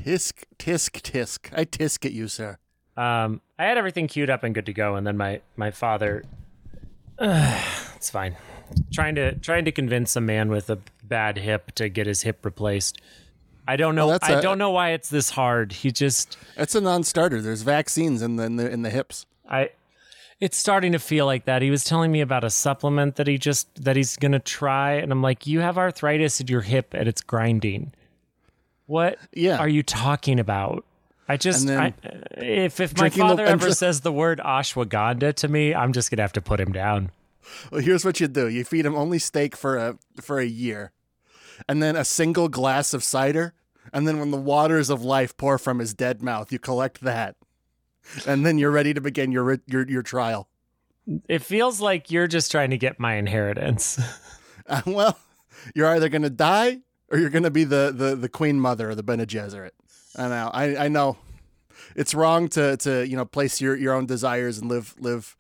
Tisk. I tisk at you, sir. I had everything queued up and good to go, and then my father. It's fine. Trying to convince a man with a bad hip to get his hip replaced. I don't know. I don't know why it's this hard. It's a non-starter. There's vaccines in the hips. It's starting to feel like that. He was telling me about a supplement that he's gonna try, and I'm like, you have arthritis in your hip and it's grinding. What are you talking about? If my father ever says the word ashwagandha to me, I'm just gonna have to put him down. Well, here's what you do: you feed him only steak for a year, and then a single glass of cider, and then when the waters of life pour from his dead mouth, you collect that. And then you're ready to begin your trial. It feels like you're just trying to get my inheritance. Well, you're either going to die or you're going to be the Queen Mother or the Bene Gesserit. I know it's wrong to place your own desires and live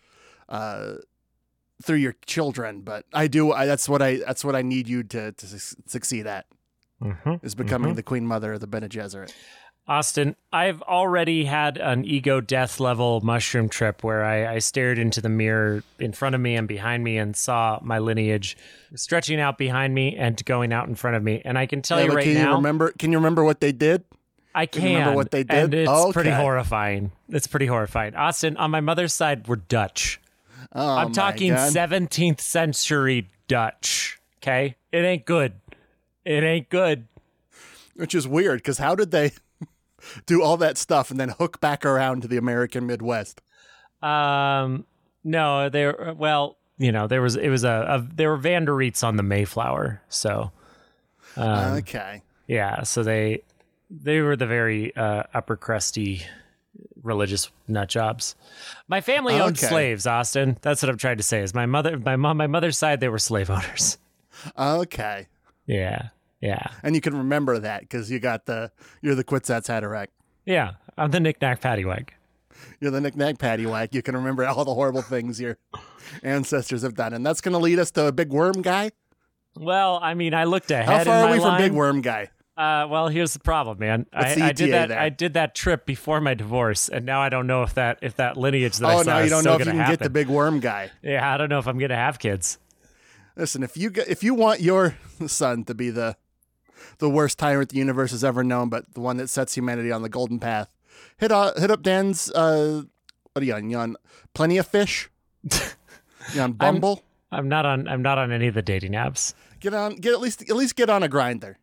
through your children, but I do. That's what I need you to succeed at. Is becoming the Queen Mother or the Bene Gesserit. Austin, I've already had an ego death level mushroom trip where I stared into the mirror in front of me and behind me and saw my lineage stretching out behind me and going out in front of me. And I can tell you right now. Can you remember what they did? I can. Remember what they did? And it's pretty horrifying. It's pretty horrifying. Austin, on my mother's side, we're Dutch. Oh, I'm talking 17th century Dutch. Okay? It ain't good. It ain't good. Which is weird, because how did they do all that stuff and then hook back around to the American Midwest? No, there were Vanderites on the Mayflower, so okay. Yeah, so they were the very upper crusty religious nut jobs. My family owned slaves, Austin. That's what I'm trying to say. Is my mother's side, they were slave owners. Okay. Yeah. And you can remember that because you're the Quitsats Haderach. Yeah, I'm the Knick-Knack Paddywhack. You're the Knick-Knack Paddywhack. You can remember all the horrible things your ancestors have done. And that's going to lead us to a big worm guy? Well, I mean, I looked ahead. How far in are we my line. from big worm guy? Well, here's the problem, man. I did that trip before my divorce, and now I don't know if that lineage that I saw now you is don't still know if you gonna can happen. get the big worm guy. Yeah, I don't know if I'm going to have kids. Listen, if you want your son to be the worst tyrant the universe has ever known, but the one that sets humanity on the golden path, hit up Dan's. What are you on? You on Plenty of Fish? You on Bumble? I'm not on any of the dating apps. At least get on a Grindr.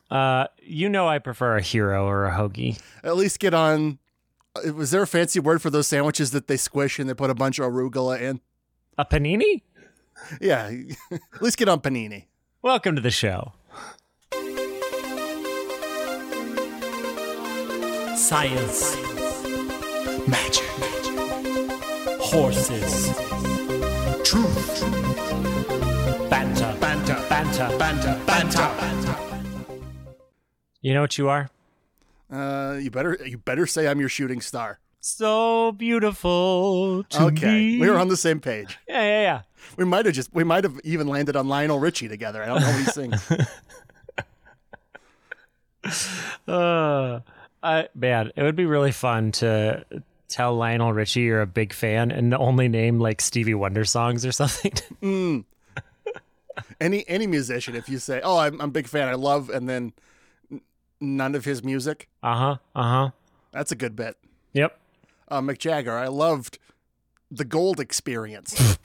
I prefer a Hero or a Hoagie. At least get on. Was there a fancy word for those sandwiches that they squish and they put a bunch of arugula in? A panini? Yeah, at least get on Panini. Welcome to the show. Science, magic, horses, truth, banter. You know what you are? You better say I'm your shooting star. So beautiful to me. We were on the same page. Yeah. We might have even landed on Lionel Richie together. I don't know what he sings. Man, it would be really fun to tell Lionel Richie you're a big fan and only name like Stevie Wonder songs or something. Any musician, if you say, "Oh, I'm a big fan, I love," and then none of his music. That's a good bet. Yep. Mick Jagger, I loved the Gold Experience.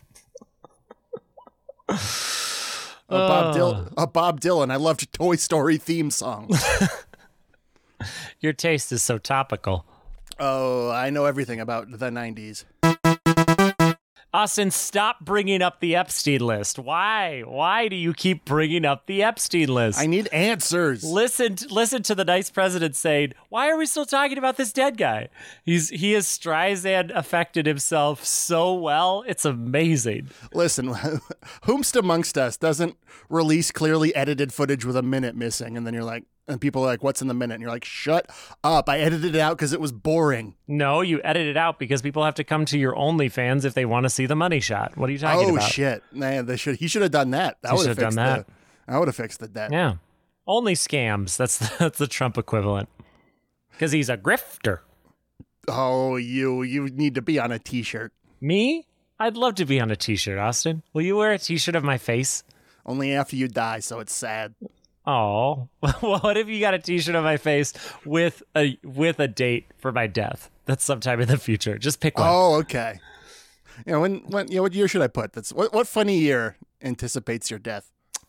Bob Dylan, I loved Toy Story theme songs. Your taste is so topical. Oh, I know everything about the 90s. Austin, stop bringing up the Epstein list. Why? Why do you keep bringing up the Epstein list? I need answers. Listen to the nice president saying, "Why are we still talking about this dead guy?" He has Streisand affected himself so well. It's amazing. Listen, whomst amongst us doesn't release clearly edited footage with a minute missing, and then you're like, and people are like, "What's in the minute?" And you're like, "Shut up. I edited it out because it was boring." No, you edit it out because people have to come to your OnlyFans if they want to see the money shot. What are you talking about? Oh, shit. Man, he should have done that. That would have fixed the debt. Yeah. Only scams. That's the Trump equivalent. Because he's a grifter. Oh, you need to be on a T-shirt. Me? I'd love to be on a T-shirt, Austin. Will you wear a T-shirt of my face? Only after you die, so it's sad. Oh, what if you got a T-shirt of my face with a date for my death? That's sometime in the future. Just pick one. Oh, okay. What year should I put? That's what funny year anticipates your death?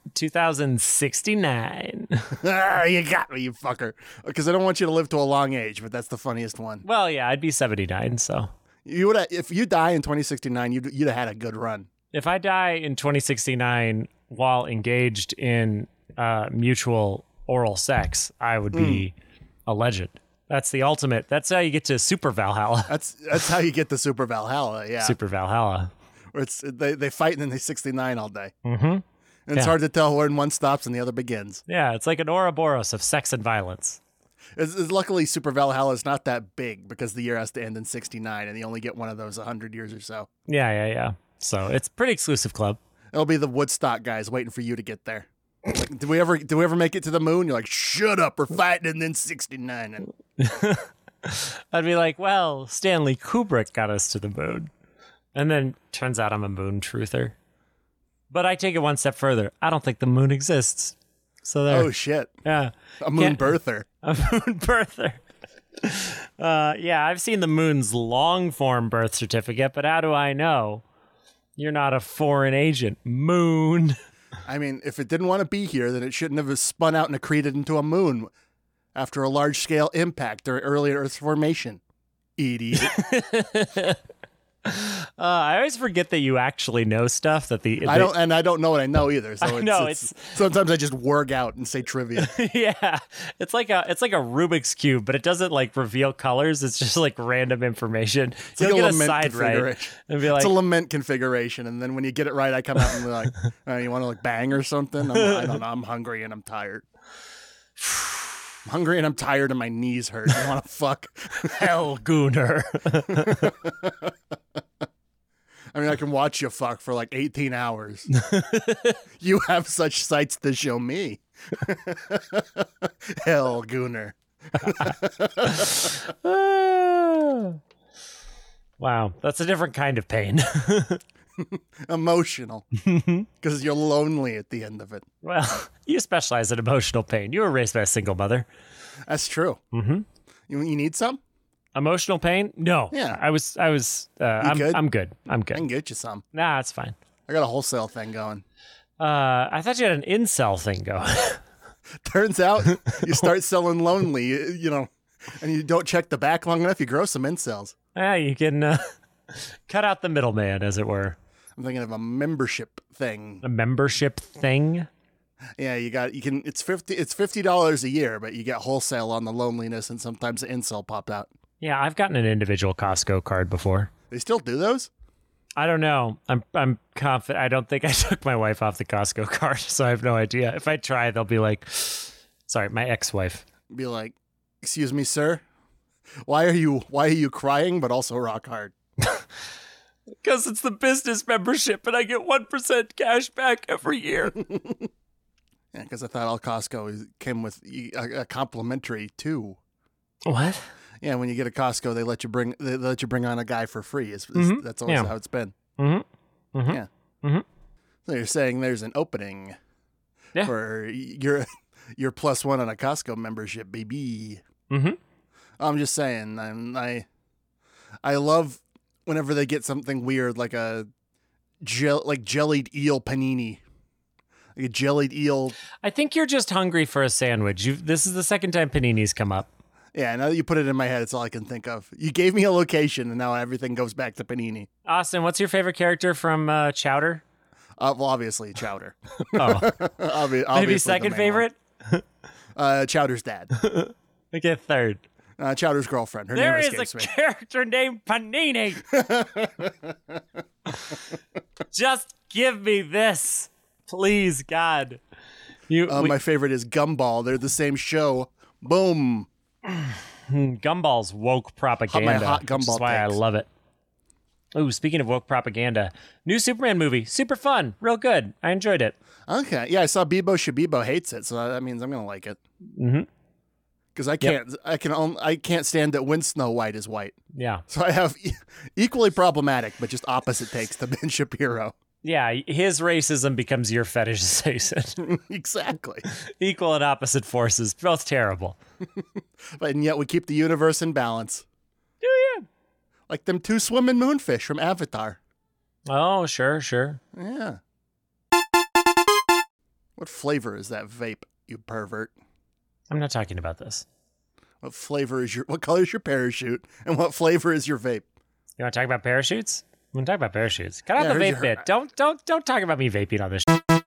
2069. You got me, you fucker. Because I don't want you to live to a long age, but that's the funniest one. Well, yeah, I'd be 79, so. You would, if you die in 2069, you'd have had a good run. If I die in 2069 while engaged in mutual oral sex, I would be a legend. That's the ultimate. That's how you get to Super Valhalla. That's how you get to Super Valhalla. Yeah, Super Valhalla. where they fight and then they 69 all day. Mm-hmm. And it's hard to tell when one stops and the other begins. Yeah, it's like an Ouroboros of sex and violence. Luckily, Super Valhalla is not that big because the year has to end in 69, and you only get one of those 100 years or so. Yeah. So it's a pretty exclusive club. It'll be the Woodstock guys waiting for you to get there. Like, do we ever make it to the moon? You're like, shut up, we're fighting, and then 69. And I'd be like, well, Stanley Kubrick got us to the moon. And then turns out I'm a moon truther. But I take it one step further. I don't think the moon exists. So there. oh shit, Yeah. a moon birther. A moon birther. Yeah, I've seen the moon's long form birth certificate, but how do I know? You're not a foreign agent, moon. I mean, if it didn't want to be here, then it shouldn't have spun out and accreted into a moon after a large-scale impact or early Earth formation. Idiot. I always forget that you actually know stuff that I don't know what I know either. So it's sometimes I just work out and say trivia. yeah. It's like a Rubik's cube, but it doesn't like reveal colors. It's just like random information. It's You'll like get a a lament side right configuration. and be like, It's a lament configuration, and then when you get it right, I come out and be like, "You want to like bang or something?" I don't know. I'm hungry and I'm tired. I'm hungry and I'm tired and my knees hurt. I want to fuck. hell, Gooner. I mean, I can watch you fuck for like 18 hours. You have such sights to show me. Hell, Gooner. Wow, that's a different kind of pain. Emotional. Because you're lonely at the end of it. Well, you specialize in emotional pain. You were raised by a single mother. That's true. Mm-hmm. You need some? Emotional pain? No. Yeah. I'm good. I'm good. I can get you some. Nah, it's fine. I got a wholesale thing going. I thought you had an incel thing going. Turns out you start selling lonely, and you don't check the back long enough, you grow some incels. Yeah, you can cut out the middleman, as it were. I'm thinking of a membership thing. A membership thing? Yeah, it's $50 a year, but you get wholesale on the loneliness, and sometimes the incel popped out. Yeah, I've gotten an individual Costco card before. They still do those? I don't know. I'm confident. I don't think I took my wife off the Costco card, so I have no idea. If I try, they'll be like, sorry, my ex-wife. Be like, excuse me, sir. Why are you crying, but also rock hard? Because it's the business membership, and I get 1% cash back every year. Yeah, because I thought all Costco came with a complimentary too. What? Yeah, when you get a Costco, they let you bring on a guy for free. That's always how it's been. Mm-hmm. Mm-hmm. Yeah. Mm-hmm. So you're saying there's an opening for your +1 on a Costco membership, baby. Mm-hmm. I'm just saying, I love whenever they get something weird like a jellied eel panini. Like a jellied eel. I think you're just hungry for a sandwich. This is the second time panini's come up. Yeah, now that you put it in my head, it's all I can think of. You gave me a location, and now everything goes back to panini. Austin, what's your favorite character from Chowder? Well, obviously, Chowder. Oh. Maybe second favorite? Chowder's dad. Okay, third. Chowder's girlfriend. Her There name is a me. character named Panini. Just give me this. Please, God. My favorite is Gumball. They're the same show. Boom. Gumball's woke propaganda. My hot which Gumball is why I takes. love it. Ooh, speaking of woke propaganda, new Superman movie, super fun, real good. I enjoyed it. Okay. Yeah, I saw Bebo Shabibo hates it, so that means I'm going to like it. Mm-hmm. because I can't stand that when Snow White is white. Yeah. So I have equally problematic, but just opposite takes to Ben Shapiro. Yeah, his racism becomes your fetishization. Exactly. Equal and opposite forces, both terrible. And yet we keep the universe in balance. Do you? Like them 2 swimming moonfish from Avatar. Oh, sure. Yeah. What flavor is that vape, you pervert? I'm not talking about this. What color is your parachute? And what flavor is your vape? You want to talk about parachutes? We can talk about parachutes. Cut out Yeah, the here's vape your- bit. Don't talk about me vaping on this.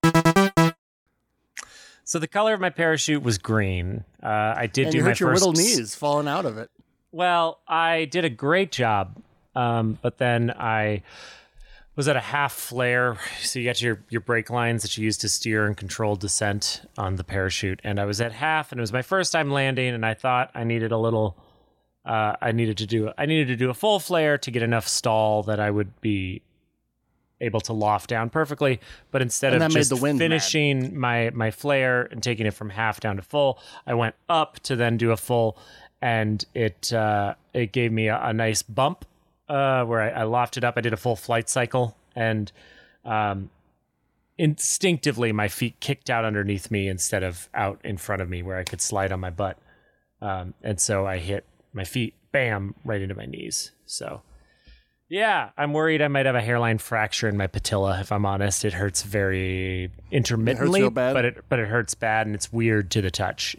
So the color of my parachute was green. I did And do you my hurt your first. little knees falling out of it. Well, I did a great job, but then I was at a half flare. So you got your brake lines that you use to steer and control descent on the parachute, and I was at half, and it was my first time landing, and I thought I needed a little. I needed to do a full flare to get enough stall that I would be able to loft down perfectly. But instead And of that made just the wind finishing my flare and taking it from half down to full, I went up to then do a full, and it gave me a nice bump where I lofted up. I did a full flight cycle, and instinctively my feet kicked out underneath me instead of out in front of me where I could slide on my butt. And so I hit my feet, bam, right into my knees. So, yeah, I'm worried I might have a hairline fracture in my patella. If I'm honest, it hurts very intermittently, real bad? but it hurts bad, and it's weird to the touch.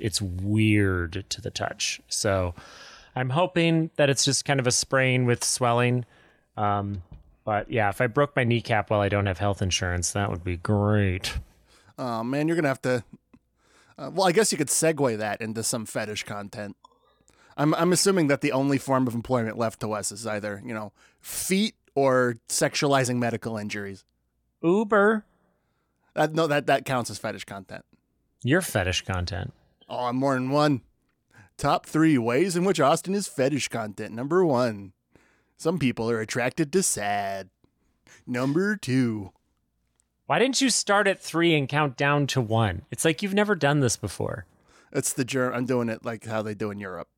So, I'm hoping that it's just kind of a sprain with swelling. But yeah, if I broke my kneecap while I don't have health insurance, that would be great. Oh, man, you're going to have to... well, I guess you could segue that into some fetish content. I'm assuming that the only form of employment left to us is either, feet or sexualizing medical injuries. Uber, No, that counts as fetish content. your fetish content. Oh, I'm more than one. Top 3 ways in which Austin is fetish content. Number 1, some people are attracted to sad. Number 2, Why didn't you start at 3 and count down to 1? It's like you've never done this before. it's the germ. I'm doing it like how they do in Europe.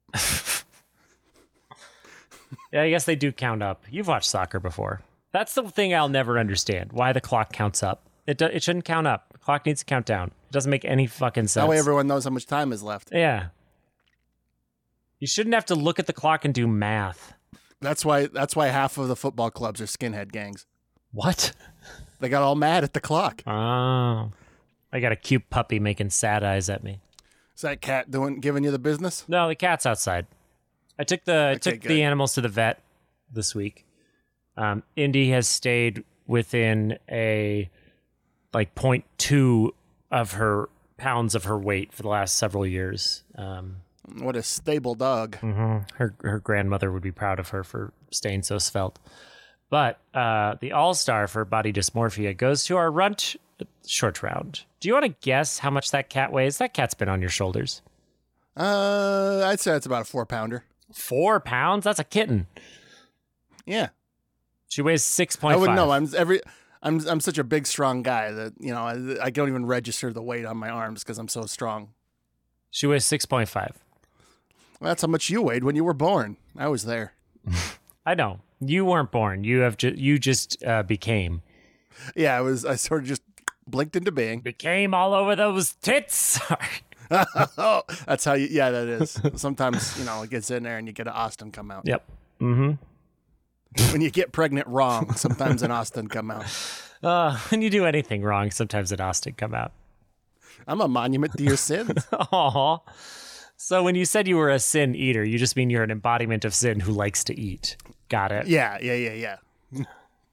Yeah, I guess they do count up. You've watched soccer before. That's the thing I'll never understand. Why the clock counts up. It shouldn't count up. The clock needs to count down. It doesn't make any fucking sense. That way everyone knows how much time is left. Yeah. You shouldn't have to look at the clock and do math. That's why half of the football clubs are skinhead gangs. What? They got all mad at the clock. Oh. I got a cute puppy making sad eyes at me. Is that cat giving you the business? No, the cat's outside. I took the good. animals to the vet this week. Indy has stayed within a 0.2 of her pounds of her weight for the last several years. What a stable dog. Her grandmother would be proud of her for staying so svelte. But the all-star for body dysmorphia goes to our runt short round. Do you want to guess how much that cat weighs? That cat's been on your shoulders. I'd say it's about a 4-pounder. 4 pounds? That's a kitten. Yeah. She weighs 6.5. I wouldn't know. I'm such a big, strong guy that, I don't even register the weight on my arms because I'm so strong. She weighs 6.5. Well, that's how much you weighed when you were born. I was there. I know. You weren't born. You just became. Yeah, I sort of just blinked into being. Became all over those tits. Oh, that's how that is. Sometimes, it gets in there and you get an Austin come out. Yep. Mm-hmm. When you get pregnant wrong, sometimes an Austin come out. When you do anything wrong, sometimes an Austin come out. I'm a monument to your sins. Aw. So when you said you were a sin eater, you just mean you're an embodiment of sin who likes to eat. Got it. Yeah. So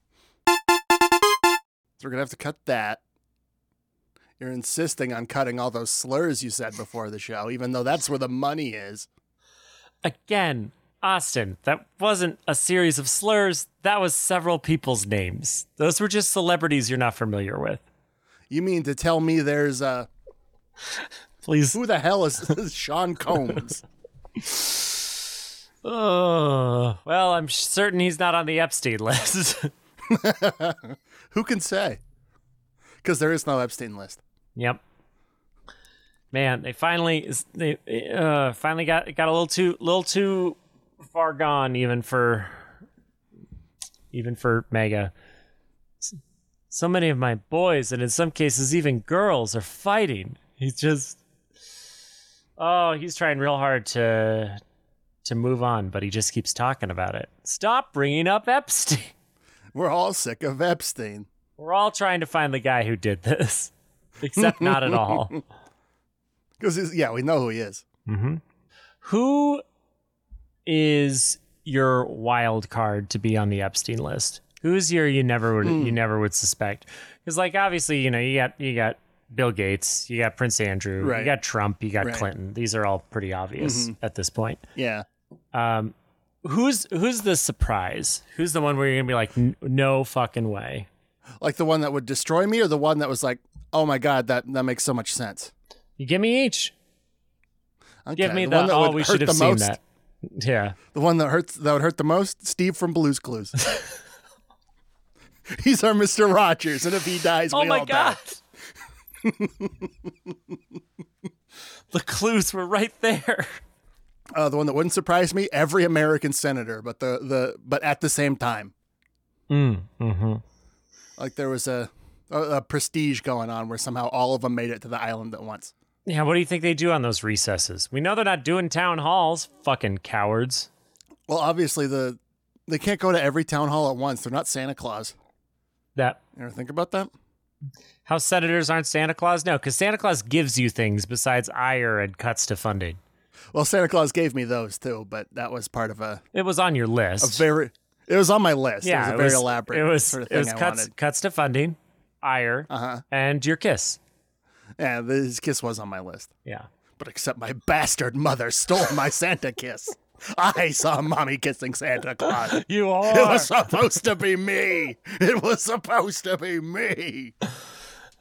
we're going to have to cut that. You're insisting on cutting all those slurs you said before the show, even though that's where the money is. Again, Austin, that wasn't a series of slurs. That was several people's names. Those were just celebrities you're not familiar with. You mean to tell me there's Please. who the hell is Sean Combs? Oh, well, I'm certain he's not on the Epstein list. Who can say? Because there is no Epstein list. Yep. Man, they finally got a little too far gone, even for Mega. So many of my boys, and in some cases even girls, are fighting. He's trying real hard to move on, but he just keeps talking about it. Stop bringing up Epstein. We're all sick of Epstein. We're all trying to find the guy who did this, except not at all. Because, we know who he is. Mm-hmm. Who is your wild card to be on the Epstein list? Who's your you never would suspect? Because, like, obviously, you got Bill Gates, you got Prince Andrew, right. You got Trump, you got right. Clinton. These are all pretty obvious at this point. Yeah. Who's the surprise? Who's the one where you're gonna be like, no fucking way? Like the one that would destroy me, or the one that was like, oh my god, that makes so much sense. You give me each. Okay. Give me the one that would we hurt should have the seen most. that. Yeah. The one that would hurt the most, Steve from Blue's Clues. He's our Mr. Rogers, and if he dies, we all die. The clues were right there. The one that wouldn't surprise me, every American senator, but but at the same time. Mm-hmm. Like there was a prestige going on where somehow all of them made it to the island at once. Yeah, what do you think they do on those recesses? We know they're not doing town halls, fucking cowards. Well, obviously they can't go to every town hall at once. They're not Santa Claus. You ever think about that? How senators aren't Santa Claus? No, because Santa Claus gives you things besides ire and cuts to funding. Well, Santa Claus gave me those too, but that was part of It was on your list. It was on my list. Yeah, it was a very elaborate sort of thing. It was cuts to funding, ire, and your kiss. Yeah, his kiss was on my list. Yeah. But except my bastard mother stole my Santa kiss. I saw Mommy kissing Santa Claus. You are. It was supposed to be me. It was supposed to be me. It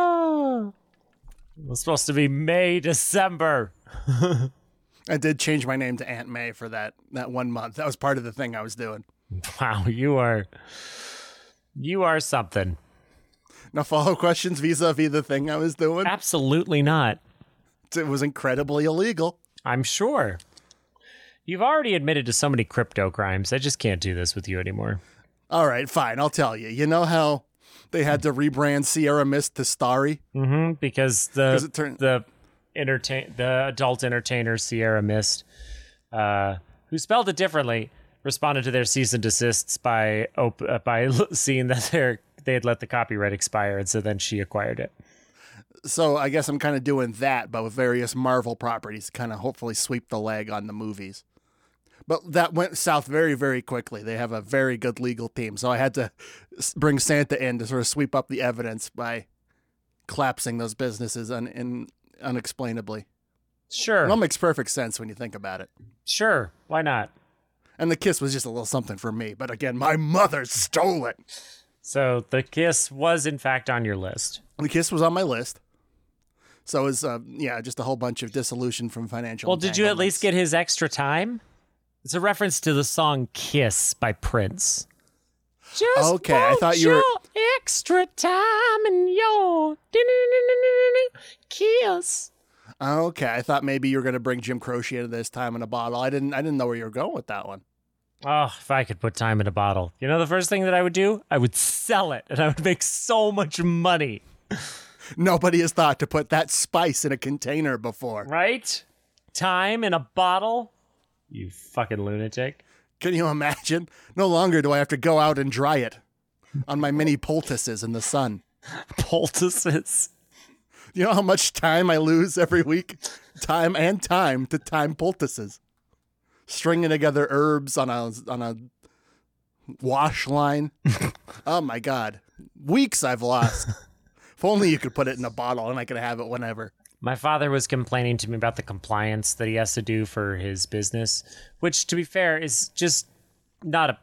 was supposed to be May, December. I did change my name to Aunt May for that 1 month. That was part of the thing I was doing. Wow, you are something. Now, follow questions vis-a-vis the thing I was doing. Absolutely not. It was incredibly illegal. I'm sure. You've already admitted to so many crypto crimes. I just can't do this with you anymore. All right, fine. I'll tell you. You know how they had to rebrand Sierra Mist to Starry? Mm-hmm, because the adult entertainer Sierra Mist, who spelled it differently, responded to their cease and desists by seeing that they had let the copyright expire, and so then she acquired it. So I guess I'm kind of doing that, but with various Marvel properties, kind of hopefully sweep the leg on the movies. But that went south very, very quickly. They have a very good legal team, so I had to bring Santa in to sort of sweep up the evidence by collapsing those businesses unexplainably. Sure. It all makes perfect sense when you think about it. Sure. Why not? And the kiss was just a little something for me, but again, my mother stole it. So the kiss was, in fact, on your list. The kiss was on my list. So it was, just a whole bunch of dissolution from financial Well, did you at least get his extra time? It's a reference to the song Kiss by Prince. Just okay, I thought you were extra time and your kiss. Okay, I thought maybe you were going to bring Jim Croce into this, Time in a Bottle. I didn't know where you were going with that one. Oh, if I could put time in a bottle. You know the first thing that I would do? I would sell it, and I would make so much money. Nobody has thought to put that spice in a container before. Right? Time in a bottle? You fucking lunatic. Can you imagine? No longer do I have to go out and dry it on my mini poultices in the sun. Poultices? You know how much time I lose every week? Time to time poultices. Stringing together herbs on a wash line. Oh my God. Weeks I've lost. If only you could put it in a bottle and I could have it whenever. My father was complaining to me about the compliance that he has to do for his business, which, to be fair, is just not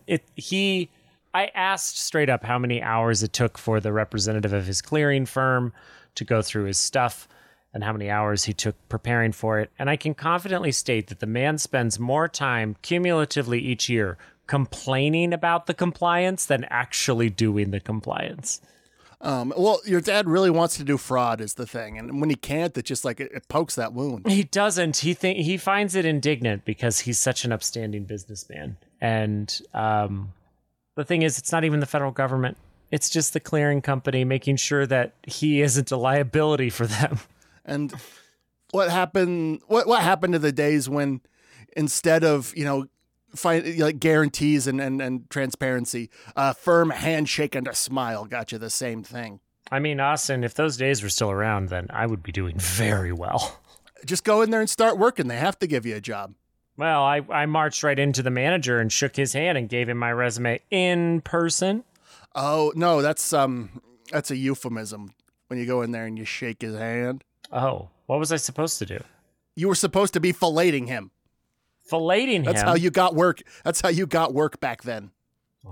I asked straight up how many hours it took for the representative of his clearing firm to go through his stuff and how many hours he took preparing for it. And I can confidently state that the man spends more time cumulatively each year complaining about the compliance than actually doing the compliance. Well, your dad really wants to do fraud is the thing. And when he can't, it just like it pokes that wound. He doesn't. He finds it indignant because he's such an upstanding businessman. And the thing is, it's not even the federal government. It's just the clearing company making sure that he isn't a liability for them. And what happened? What happened to the days when instead of find like guarantees and transparency, a firm handshake and a smile got you the same thing? I mean, Austin, if those days were still around, then I would be doing very well. Just go in there and start working. They have to give you a job. Well, I marched right into the manager and shook his hand and gave him my resume in person. Oh no, that's a euphemism when you go in there and you shake his hand. Oh, what was I supposed to do? You were supposed to be filleting him. Filleting him? That's how you got work. That's how you got work back then. Oh,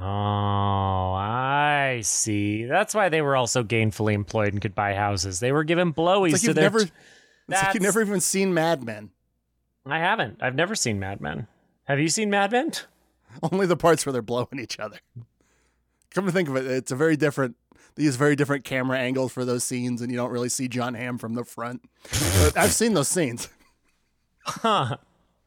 I see. That's why they were also gainfully employed and could buy houses. They were given blowies It's to like their... it's like you've never even seen Mad Men. I haven't. I've never seen Mad Men. Have you seen Mad Men? Only the parts where they're blowing each other. Come to think of it, it's a very different. They use very different camera angles for those scenes, and you don't really see John Hamm from the front. But I've seen those scenes. Huh.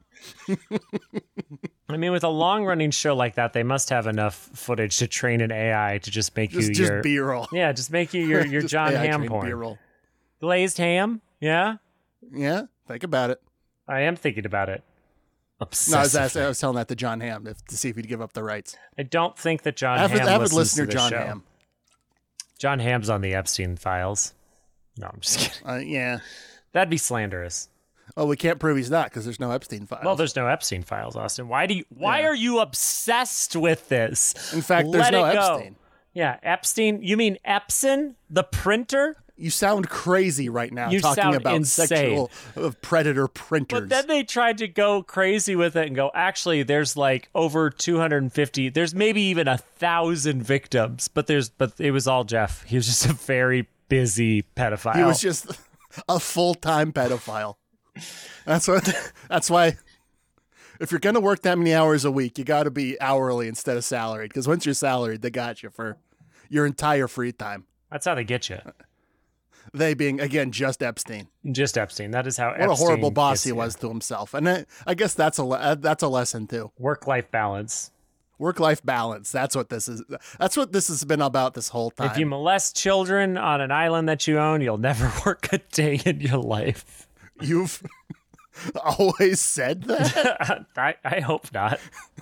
I mean, with a long-running show like that, they must have enough footage to train an AI to just make Just your B-roll. Yeah, just make you your Just John AI Hamm trained porn. B-roll. Glazed ham? Yeah, Yeah, think about it. I am thinking about it. No, Obsessive. I was telling that to John Hamm to see if he'd give up the rights. I don't think that John Avid Hamm listens listener to this John show. Hamm. John Hamm's on the Epstein files. No, I'm just kidding. Yeah. That'd be slanderous. Oh, we can't prove he's not because there's no Epstein files. Well, there's no Epstein files, Austin. Why are you obsessed with this? In fact, there's Let no it go. Epstein. Yeah, Epstein. You mean Epson, the printer? You sound crazy right now You talking sound about insane. sexual predator printers. But then they tried to go crazy with it and go, actually, there's like over 250. There's maybe even 1,000 victims. But it was all Jeff. He was just a very busy pedophile. He was just a full-time pedophile. That's why if you're going to work that many hours a week, you got to be hourly instead of salaried. Because once you're salaried, they got you for your entire free time. That's how they get you. They being, again, just Epstein. Just Epstein. That is how What Epstein a horrible boss gets he you. was to himself. And I guess that's a lesson, too. Work-life balance. Work-life balance. That's what this is. That's what this has been about this whole time. If you molest children on an island that you own, you'll never work a day in your life. You've always said that? I hope not.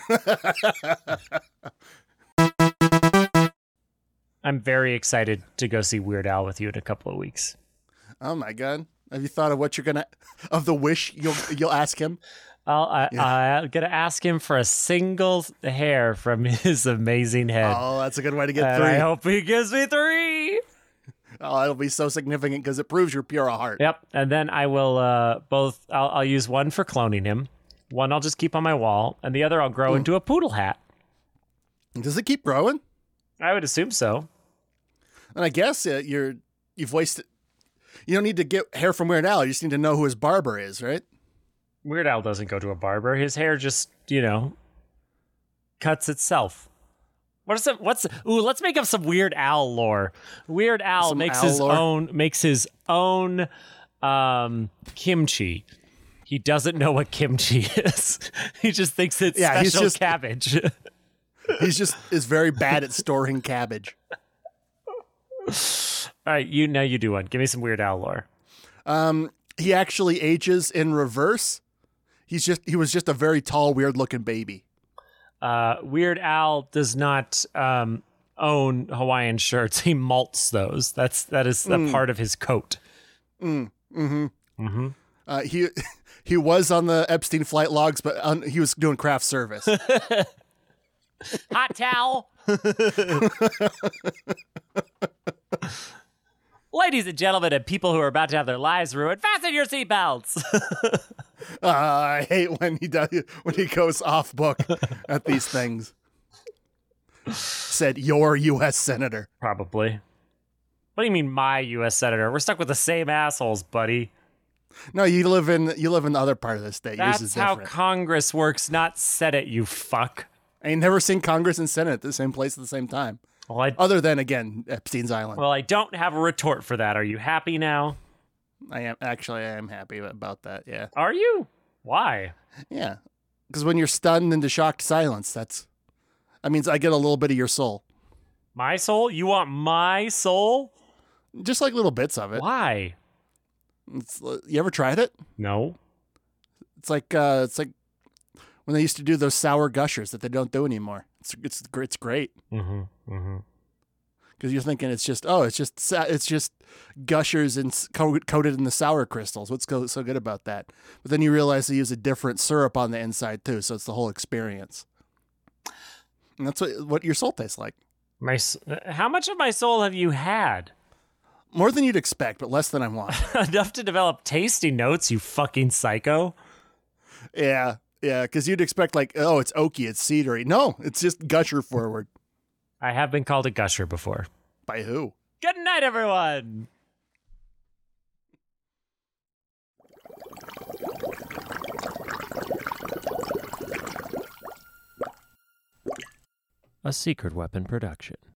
I'm very excited to go see Weird Al with you in a couple of weeks. Oh, my God. Have you thought of what of the wish you'll ask him? I'm gonna ask him for a single hair from his amazing head. Oh, that's a good way to get and 3. I hope he gives me 3. Oh, it'll be so significant because it proves you're pure of heart. Yep. And then I will I'll use one for cloning him. One I'll just keep on my wall, and the other I'll grow into a poodle hat. Does it keep growing? I would assume so. And I guess you've wasted. You don't need to get hair from Weird Al. You just need to know who his barber is, right? Weird Al doesn't go to a barber. His hair just, cuts itself. Let's make up some Weird Al lore. Weird Al Some makes Al his lore? own kimchi. He doesn't know what kimchi is. He just thinks it's he's special just- cabbage. He's just is very bad at storing cabbage. All right, now you do one. Give me some Weird Al lore. He actually ages in reverse. He was just a very tall, weird-looking baby. Weird Al does not own Hawaiian shirts. He malts those. That is a part of his coat. He was on the Epstein flight logs, but he was doing craft service. Hot towel. Ladies and gentlemen, and people who are about to have their lives ruined, fasten your seatbelts. I hate when he goes off book at these things. Said your U.S. senator. Probably. What do you mean, my U.S. senator? We're stuck with the same assholes, buddy. No, you live in the other part of the state. Yours is That's how different. Congress works, not Senate, you fuck. I ain't never seen Congress and Senate at the same place at the same time. Well, Other than, again, Epstein's Island. I don't have a retort for that. Are you happy now? I am happy about that, yeah. Are you? Why? Yeah. Because when you're stunned into shocked silence, that means I get a little bit of your soul. My soul? You want my soul? Just like little bits of it. Why? You ever tried it? No. It's like when they used to do those sour gushers that they don't do anymore. It's great. Mm-hmm. Mm-hmm. Because you're thinking it's just gushers and coated in the sour crystals. What's so good about that? But then you realize they use a different syrup on the inside too, so it's the whole experience. And that's what your soul tastes like. How much of my soul have you had? More than you'd expect, but less than I want. Enough to develop tasty notes, you fucking psycho. Yeah, because you'd expect like, oh, it's oaky, it's cedary. No, it's just gusher forward. I have been called a gusher before. By who? Good night, everyone. A Secret Weapon production.